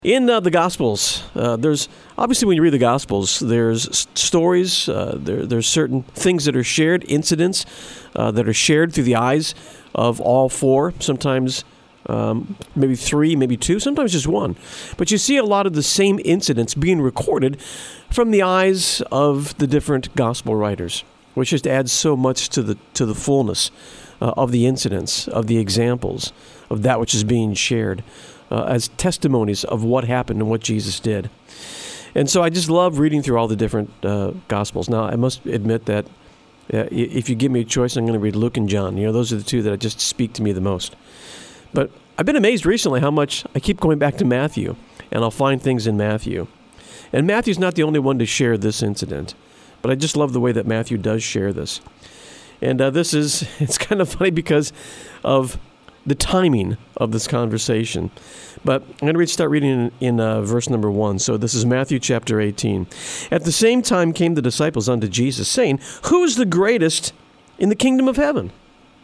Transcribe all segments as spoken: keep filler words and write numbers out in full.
In uh, the Gospels, uh, there's obviously when you read the Gospels, there's s- stories, uh, there, there's certain things that are shared, incidents uh, that are shared through the eyes of all four, sometimes um, maybe three, maybe two, sometimes just one. But you see a lot of the same incidents being recorded from the eyes of the different Gospel writers, which just adds so much to the to the fullness uh, of the incidents, of the examples, of that which is being shared. Uh, as testimonies of what happened and what Jesus did. And so I just love reading through all the different uh, Gospels. Now, I must admit that uh, if you give me a choice, I'm going to read Luke and John. You know, those are the two that just speak to me the most. But I've been amazed recently how much I keep going back to Matthew, and I'll find things in Matthew. And Matthew's not the only one to share this incident, but I just love the way that Matthew does share this. And uh, this is, it's kind of funny because of the timing of this conversation. But I'm going to read, start reading in, in uh, verse number one. So this is Matthew chapter eighteen. At the same time came the disciples unto Jesus, saying, Who is the greatest in the kingdom of heaven?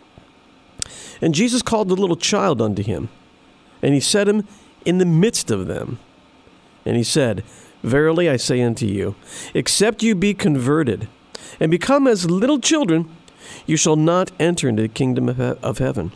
And Jesus called the little child unto him, and he set him in the midst of them. And he said, Verily I say unto you, except you be converted, and become as little children, you shall not enter into the kingdom of, he- of heaven.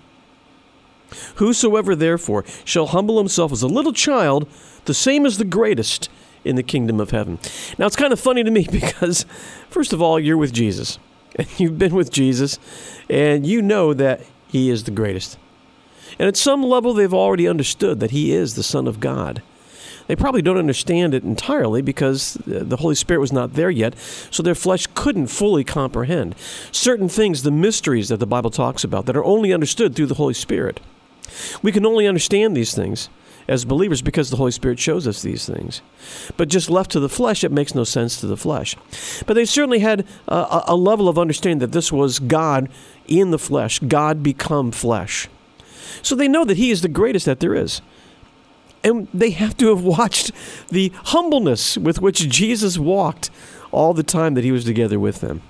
Whosoever therefore shall humble himself as a little child, the same is the greatest in the kingdom of heaven. Now, it's kind of funny to me because, first of all, you're with Jesus. And you've been with Jesus, and you know that he is the greatest. And at some level, they've already understood that he is the Son of God. They probably don't understand it entirely because the Holy Spirit was not there yet, so their flesh couldn't fully comprehend certain things, the mysteries that the Bible talks about, that are only understood through the Holy Spirit. We can only understand these things as believers because the Holy Spirit shows us these things. But just left to the flesh, it makes no sense to the flesh. But they certainly had a, a level of understanding that this was God in the flesh, God become flesh. So they know that he is the greatest that there is. And they have to have watched the humbleness with which Jesus walked all the time that he was together with them.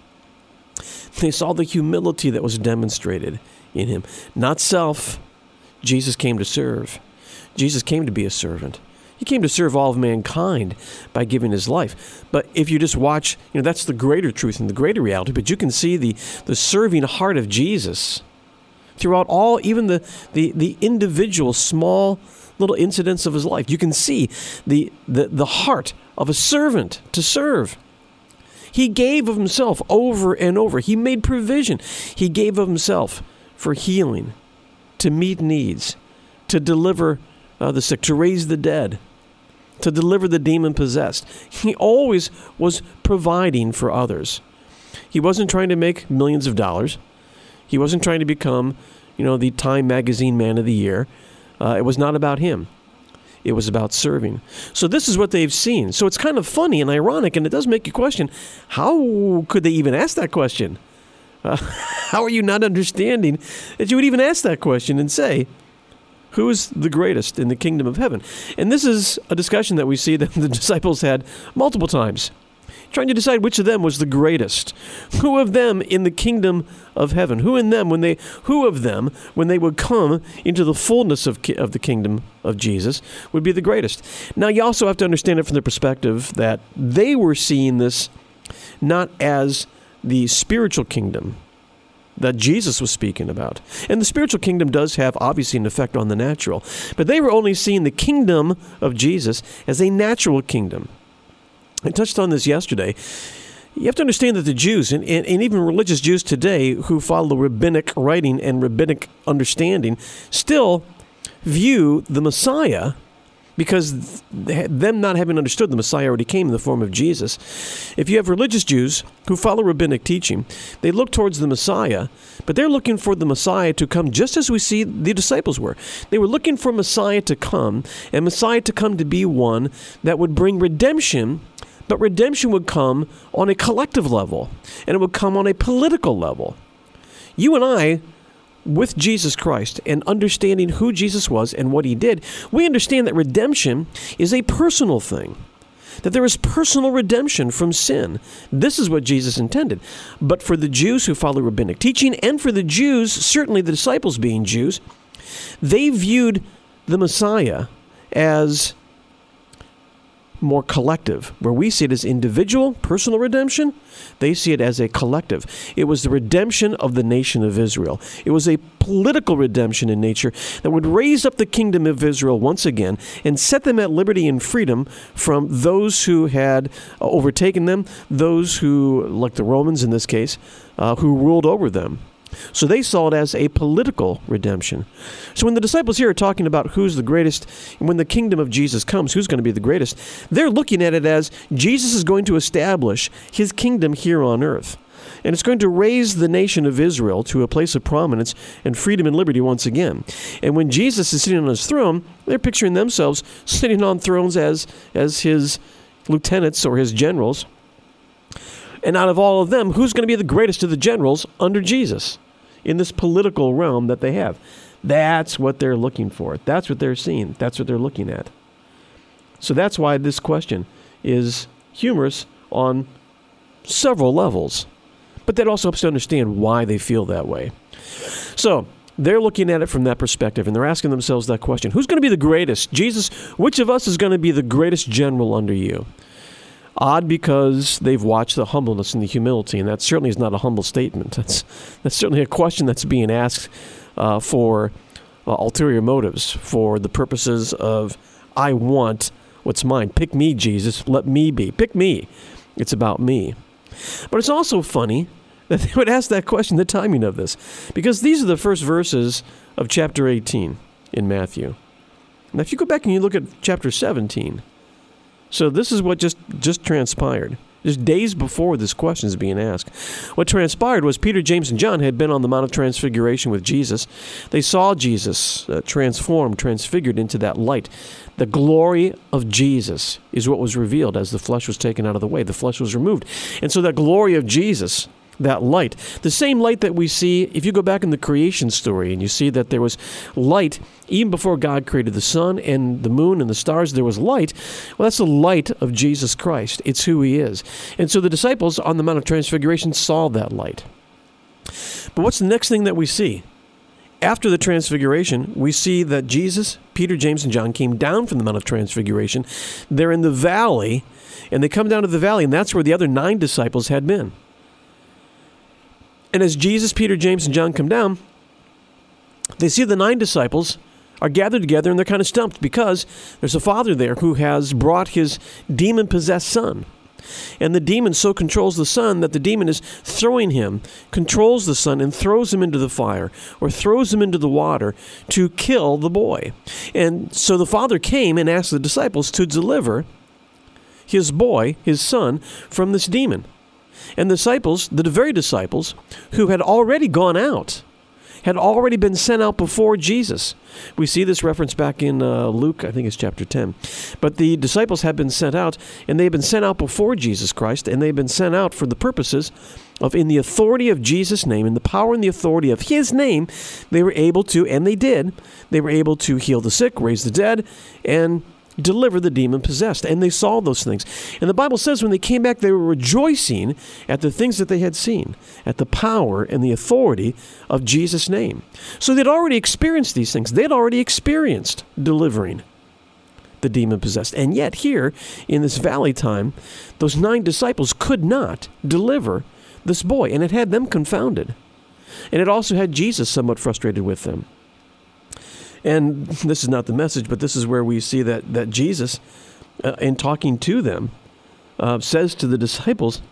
They saw the humility that was demonstrated in him. Not self. Jesus came to serve. Jesus came to be a servant. He came to serve all of mankind by giving his life. But if you just watch, you know, that's the greater truth and the greater reality. But you can see the, the serving heart of Jesus throughout all, even the, the, the individual small little incidents of his life. You can see the, the, the heart of a servant to serve. He gave of himself over and over. He made provision. He gave of himself for healing, to meet needs, to deliver uh, the sick, to raise the dead, to deliver the demon-possessed. He always was providing for others. He wasn't trying to make millions of dollars. He wasn't trying to become, you know, the Time Magazine Man of the Year. Uh, it was not about him. It was about serving. So this is what they've seen. So it's kind of funny and ironic, and it does make you question, how could they even ask that question? Uh, how are you not understanding that you would even ask that question and say, who is the greatest in the kingdom of heaven? And this is a discussion that we see that the disciples had multiple times, trying to decide which of them was the greatest. Who of them in the kingdom of heaven? Who in them when they who of them when they would come into the fullness of ki- of the kingdom of Jesus would be the greatest? Now you also have to understand it from the perspective that they were seeing this not as the spiritual kingdom that Jesus was speaking about. And the spiritual kingdom does have, obviously, an effect on the natural. But they were only seeing the kingdom of Jesus as a natural kingdom. I touched on this yesterday. You have to understand that the Jews, and, and, and even religious Jews today who follow rabbinic writing and rabbinic understanding, still view the Messiah, because them not having understood the Messiah already came in the form of Jesus. If you have religious Jews who follow rabbinic teaching, they look towards the Messiah, but they're looking for the Messiah to come just as we see the disciples were. They were looking for Messiah to come, and Messiah to come to be one that would bring redemption, but redemption would come on a collective level, and it would come on a political level. You and I, with Jesus Christ and understanding who Jesus was and what he did, we understand that redemption is a personal thing, that there is personal redemption from sin. This is what Jesus intended. But for the Jews who follow rabbinic teaching, and for the Jews, certainly the disciples being Jews, they viewed the Messiah as more collective. Where we see it as individual, personal redemption, they see it as a collective. It was the redemption of the nation of Israel. It was a political redemption in nature that would raise up the kingdom of Israel once again and set them at liberty and freedom from those who had overtaken them, those who, like the Romans in this case, uh, who ruled over them. So they saw it as a political redemption. So when the disciples here are talking about who's the greatest, and when the kingdom of Jesus comes, who's going to be the greatest, they're looking at it as Jesus is going to establish his kingdom here on earth. And it's going to raise the nation of Israel to a place of prominence and freedom and liberty once again. And when Jesus is sitting on his throne, they're picturing themselves sitting on thrones as, as his lieutenants or his generals. And out of all of them, who's going to be the greatest of the generals under Jesus in this political realm that they have? That's what they're looking for. That's what they're seeing. That's what they're looking at. So that's why this question is humorous on several levels. But that also helps to understand why they feel that way. So they're looking at it from that perspective, and they're asking themselves that question. Who's going to be the greatest? Jesus, which of us is going to be the greatest general under you? Odd, because they've watched the humbleness and the humility, and that certainly is not a humble statement. That's that's certainly a question that's being asked uh, for uh, ulterior motives, for the purposes of, I want what's mine. Pick me, Jesus. Let me be. Pick me. It's about me. But it's also funny that they would ask that question, the timing of this, because these are the first verses of chapter eighteen in Matthew. Now, if you go back and you look at chapter seventeen, so this is what just, just transpired. Just days before this question is being asked. What transpired was Peter, James, and John had been on the Mount of Transfiguration with Jesus. They saw Jesus uh, transformed, transfigured into that light. The glory of Jesus is what was revealed as the flesh was taken out of the way. The flesh was removed. And so that glory of Jesus, that light, the same light that we see, if you go back in the creation story and you see that there was light even before God created the sun and the moon and the stars, there was light. Well, that's the light of Jesus Christ. It's who he is. And so the disciples on the Mount of Transfiguration saw that light. But what's the next thing that we see? After the Transfiguration, we see that Jesus, Peter, James, and John came down from the Mount of Transfiguration. They're in the valley, and they come down to the valley, and that's where the other nine disciples had been. And as Jesus, Peter, James, and John come down, they see the nine disciples are gathered together, and they're kind of stumped because there's a father there who has brought his demon-possessed son. And the demon so controls the son that the demon is throwing him, controls the son, and throws him into the fire or throws him into the water to kill the boy. And so the father came and asked the disciples to deliver his boy, his son, from this demon. And the disciples, the very disciples who had already gone out, had already been sent out before Jesus. We see this reference back in uh, Luke, I think it's chapter ten. But the disciples had been sent out, and they had been sent out before Jesus Christ, and they had been sent out for the purposes of, in the authority of Jesus' name, in the power and the authority of his name, they were able to, and they did, they were able to heal the sick, raise the dead, and deliver the demon-possessed. And they saw those things. And the Bible says when they came back, they were rejoicing at the things that they had seen, at the power and the authority of Jesus' name. So they'd already experienced these things. They'd already experienced delivering the demon-possessed. And yet here, in this valley time, those nine disciples could not deliver this boy. And it had them confounded. And it also had Jesus somewhat frustrated with them. And this is not the message, but this is where we see that, that Jesus, uh, in talking to them, uh, says to the disciples,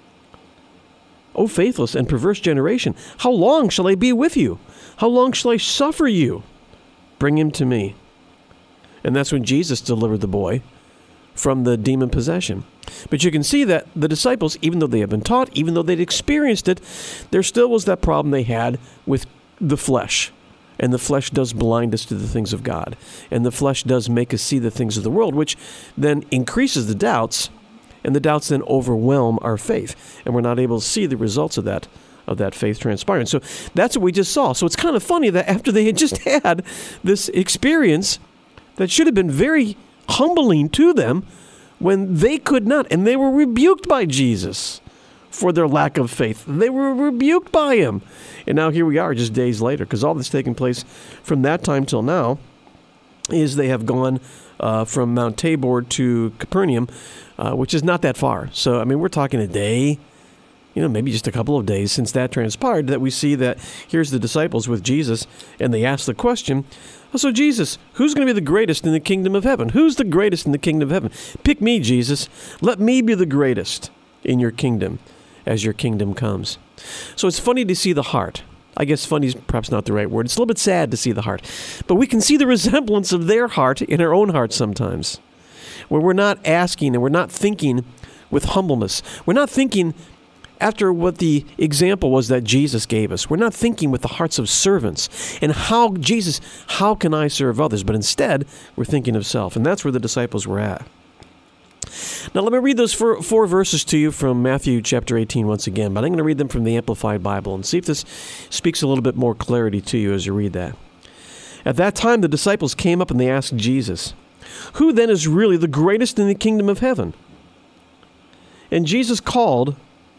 "O faithless and perverse generation, how long shall I be with you? How long shall I suffer you? Bring him to me." And that's when Jesus delivered the boy from the demon possession. But you can see that the disciples, even though they had been taught, even though they'd experienced it, there still was that problem they had with the flesh. And the flesh does blind us to the things of God. And the flesh does make us see the things of the world, which then increases the doubts, and the doubts then overwhelm our faith. And we're not able to see the results of that of that faith transpiring. So that's what we just saw. So it's kind of funny that after they had just had this experience that should have been very humbling to them, when they could not, and they were rebuked by Jesus for their lack of faith. They were rebuked by him. And now here we are just days later, because all this taking place from that time till now. is they have gone uh, from Mount Tabor to Capernaum, uh, which is not that far. So, I mean, we're talking a day, you know, maybe just a couple of days since that transpired, that we see that here's the disciples with Jesus, and they ask the question, oh, so Jesus, who's going to be the greatest in the kingdom of heaven? Who's the greatest in the kingdom of heaven? Pick me, Jesus. Let me be the greatest in your kingdom as your kingdom comes. So it's funny to see the heart. I guess funny is perhaps not the right word. It's a little bit sad to see the heart. But we can see the resemblance of their heart in our own heart sometimes, where we're not asking and we're not thinking with humbleness. We're not thinking after what the example was that Jesus gave us. We're not thinking with the hearts of servants and how, Jesus, how can I serve others? But instead, we're thinking of self. And that's where the disciples were at. Now, let me read those four, four verses to you from Matthew chapter eighteen once again, but I'm going to read them from the Amplified Bible and see if this speaks a little bit more clarity to you as you read that. At that time, the disciples came up and they asked Jesus, who then is really the greatest in the kingdom of heaven? And Jesus called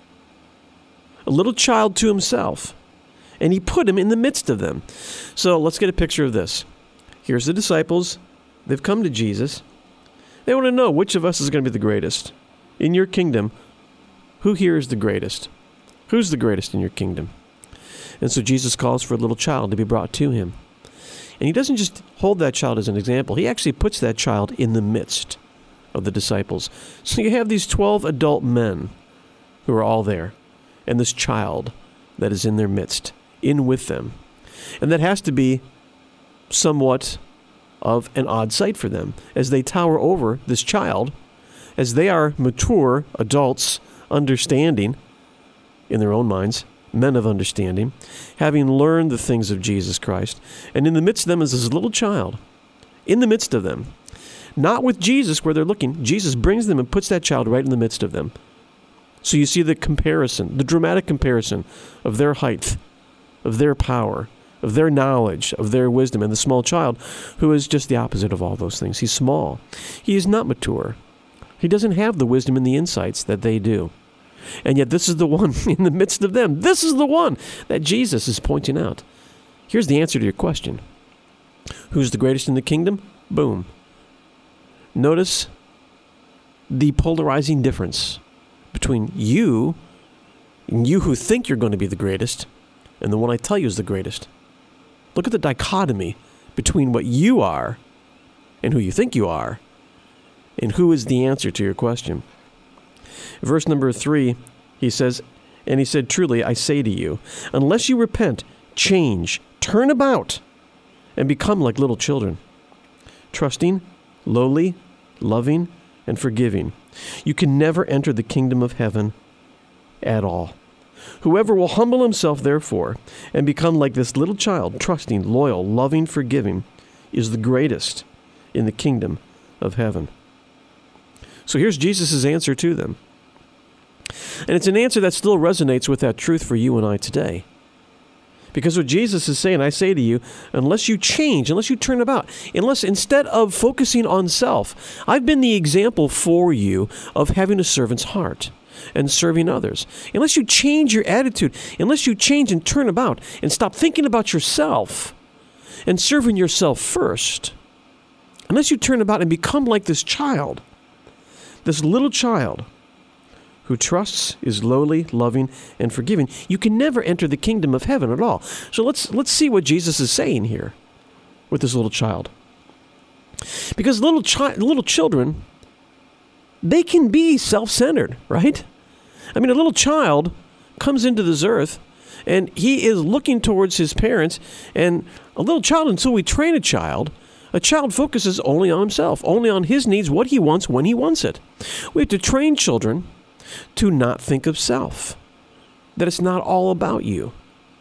a little child to himself, and he put him in the midst of them. So let's get a picture of this. Here's the disciples. They've come to Jesus. They want to know which of us is going to be the greatest. In your kingdom, who here is the greatest? Who's the greatest in your kingdom? And so Jesus calls for a little child to be brought to him. And he doesn't just hold that child as an example. He actually puts that child in the midst of the disciples. So you have these twelve adult men who are all there, and this child that is in their midst, in with them. And that has to be somewhat of an odd sight for them as they tower over this child, as they are mature adults, understanding in their own minds, men of understanding, having learned the things of Jesus Christ. And in the midst of them is this little child, in the midst of them, not with Jesus where they're looking. Jesus brings them and puts that child right in the midst of them. So you see the comparison, the dramatic comparison of their height, of their power, of their knowledge, of their wisdom, and the small child who is just the opposite of all those things. He's small. He is not mature. He doesn't have the wisdom and the insights that they do. And yet this is the one in the midst of them. This is the one that Jesus is pointing out. Here's the answer to your question. Who's the greatest in the kingdom? Boom. Notice the polarizing difference between you and you who think you're going to be the greatest and the one I tell you is the greatest. Look at the dichotomy between what you are and who you think you are and who is the answer to your question. Verse number three, he says, and he said, truly, I say to you, unless you repent, change, turn about, and become like little children, trusting, lowly, loving, and forgiving, you can never enter the kingdom of heaven at all. Whoever will humble himself, therefore, and become like this little child, trusting, loyal, loving, forgiving, is the greatest in the kingdom of heaven. So here's Jesus' answer to them. And it's an answer that still resonates with that truth for you and I today. Because what Jesus is saying, I say to you, unless you change, unless you turn about, unless instead of focusing on self, I've been the example for you of having a servant's heart and serving others. Unless you change your attitude, unless you change and turn about and stop thinking about yourself and serving yourself first, unless you turn about and become like this child, this little child who trusts, is lowly, loving, and forgiving, you can never enter the kingdom of heaven at all. So let's let's see what Jesus is saying here with this little child. Because little chi- little children, they can be self-centered, right? I mean, a little child comes into this earth, and he is looking towards his parents, and a little child, until we train a child, a child focuses only on himself, only on his needs, what he wants, when he wants it. We have to train children to not think of self, that it's not all about you.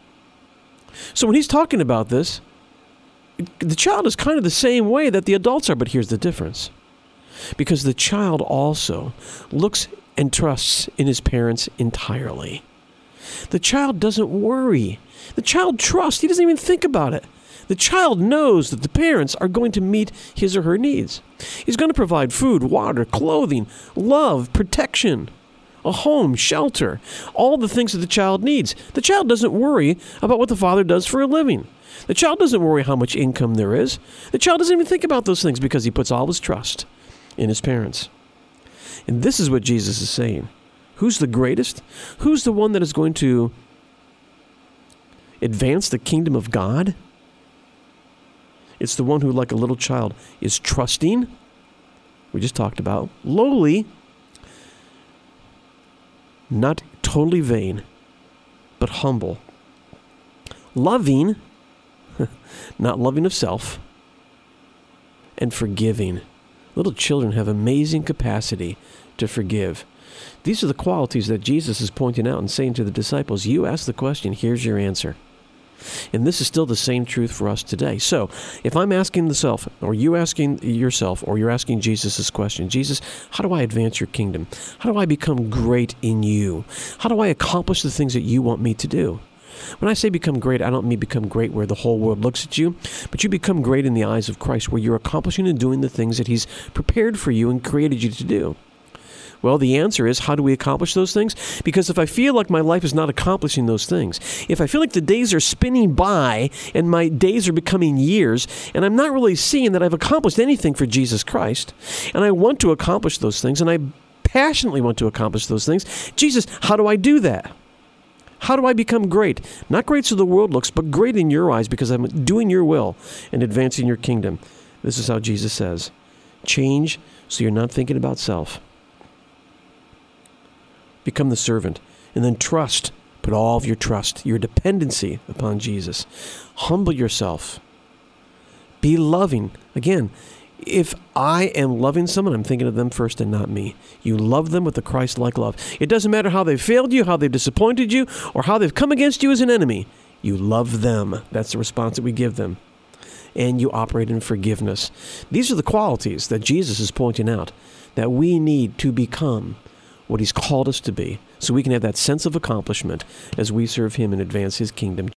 So when he's talking about this, the child is kind of the same way that the adults are, but here's the difference. Because the child also looks and trusts in his parents entirely. The child doesn't worry. The child trusts. He doesn't even think about it. The child knows that the parents are going to meet his or her needs. He's going to provide food, water, clothing, love, protection, a home, shelter, all the things that the child needs. The child doesn't worry about what the father does for a living. The child doesn't worry how much income there is. The child doesn't even think about those things because he puts all his trust in his parents. And this is what Jesus is saying. Who's the greatest? Who's the one that is going to advance the kingdom of God? It's the one who, like a little child, is trusting, we just talked about, lowly, not totally vain, but humble, loving, not loving of self, and forgiving. Little children have amazing capacity to forgive. These are the qualities that Jesus is pointing out and saying to the disciples, you ask the question, here's your answer. And this is still the same truth for us today. So if I'm asking the self, or you asking yourself, or you're asking Jesus this question, Jesus, how do I advance your kingdom? How do I become great in you? How do I accomplish the things that you want me to do? When I say become great, I don't mean become great where the whole world looks at you, but you become great in the eyes of Christ, where you're accomplishing and doing the things that he's prepared for you and created you to do. Well, the answer is, how do we accomplish those things? Because if I feel like my life is not accomplishing those things, if I feel like the days are spinning by and my days are becoming years, and I'm not really seeing that I've accomplished anything for Jesus Christ, and I want to accomplish those things, and I passionately want to accomplish those things, Jesus, how do I do that? How do I become great? Not great so the world looks, but great in your eyes because I'm doing your will and advancing your kingdom. This is how Jesus says, change so you're not thinking about self. Become the servant, and then trust. Put all of your trust, your dependency upon Jesus. Humble yourself. Be loving. Again, if I am loving someone, I'm thinking of them first and not me. You love them with a Christ-like love. It doesn't matter how they've failed you, how they've disappointed you, or how they've come against you as an enemy. You love them. That's the response that we give them. And you operate in forgiveness. These are the qualities that Jesus is pointing out that we need to become what he's called us to be, so we can have that sense of accomplishment as we serve him and advance his kingdom.